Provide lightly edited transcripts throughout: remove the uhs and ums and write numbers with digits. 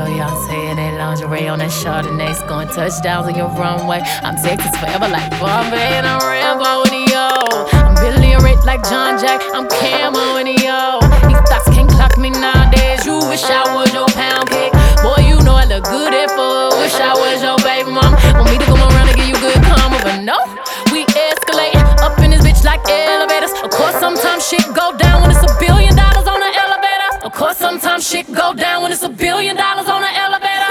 Beyonce in that lingerie on that Chardonnay, scoring touchdowns on your runway. I'm Texas forever like Bombay, and I'm Rambo in yo. I'm Billy Rich like John Jack, I'm Camo in yo. These thoughts can't clock me nowadays. You wish I was your pound cake. Boy, you know I look good at food. Wish I was your baby mom. Want me to come around and give you good karma, but no, we escalate up in this bitch like elevators. Of course, sometimes shit go down when it's $1 billion on the elevator. Of course, sometimes shit go down when it's $1 billion on the elevator.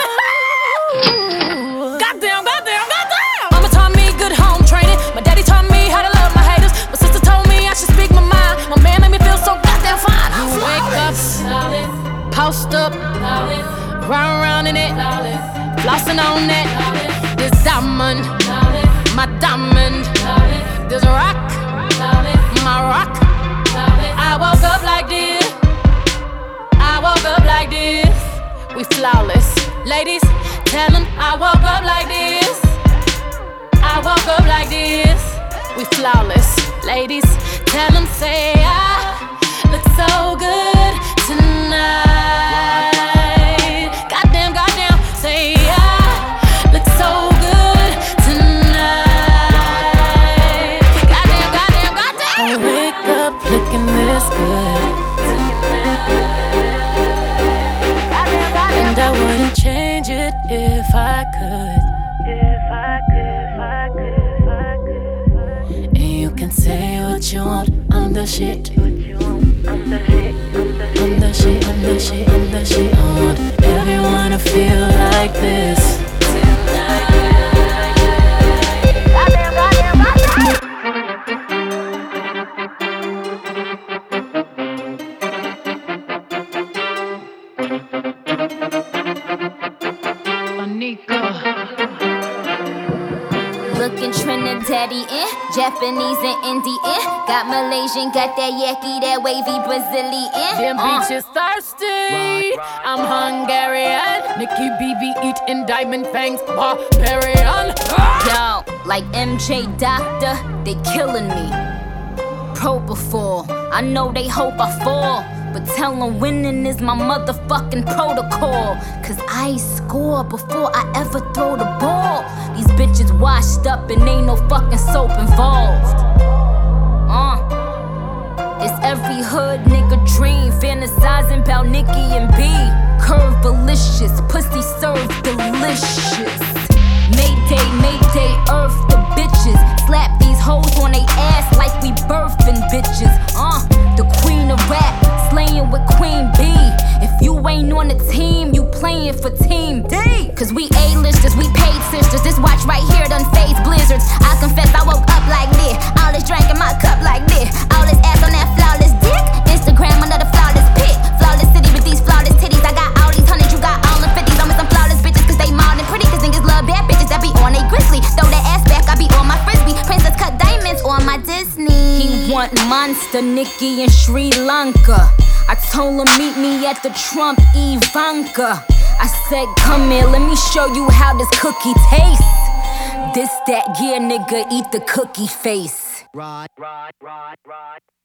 Goddamn, goddamn, goddamn. Mama taught me good home training. My daddy taught me how to love my haters. My sister told me I should speak my mind. My man made me feel so goddamn fine. You wake up, post up, round in it, flossing on it. This diamond, my diamond. This rock, my rock. I woke up like this. I woke up like this. We flawless. Ladies, tell them I woke up like this. I woke up like this. We flawless. Ladies, tell them say I look so good tonight. Goddamn, goddamn, say I look so good tonight. Goddamn, goddamn, goddamn. I wake up looking this good. And I wouldn't change it if I could. And you can say what you want, I'm the shit. I'm the shit, I'm the shit, I'm the shit, I'm the shit. I want everyone to feel like this. Looking Trinidadian, Japanese and Indian. Got Malaysian, got that yaki, that wavy Brazilian. Them bitches thirsty, I'm Hungarian. Nicki BB eating diamond fangs, barbarian. Yo, like MJ Doctor, they killing me. Propofol, I know they hope I fall, but tell them winning is my motherfucking protocol. Cause I score before I ever throw the ball. These bitches washed up and ain't no fucking soap involved. It's every hood nigga dream, fantasizing about Nicki and B. Curve delicious, pussy served delicious. Mayday, mayday, earth the bitches. Slap these hoes on they ass like we birthing bitches. The queen of rap, slaying with Queen B. If you ain't on the team, you playing for Team D. Cause we A-listers, we paid sisters. This watch right here done phase blizzards. I confess I woke up like this. All this drink in my cup like this. All this ass on that flawless dick. Instagram another flawless pic. Flawless city with these flawless titties. I got all these hundreds, you got all the 50s. I'm with some flawless bitches cause they mild and pretty. Cause niggas love bad bitches that be on they grizzly. Throw that ass back, I be on my frisbee. Princess cut diamonds on my Disney. He want Monster, Nicki, and Sri Lanka. I told him meet me at the Trump Ivanka. I said come here, let me show you how this cookie tastes. This that, yeah nigga, eat the cookie face. Right.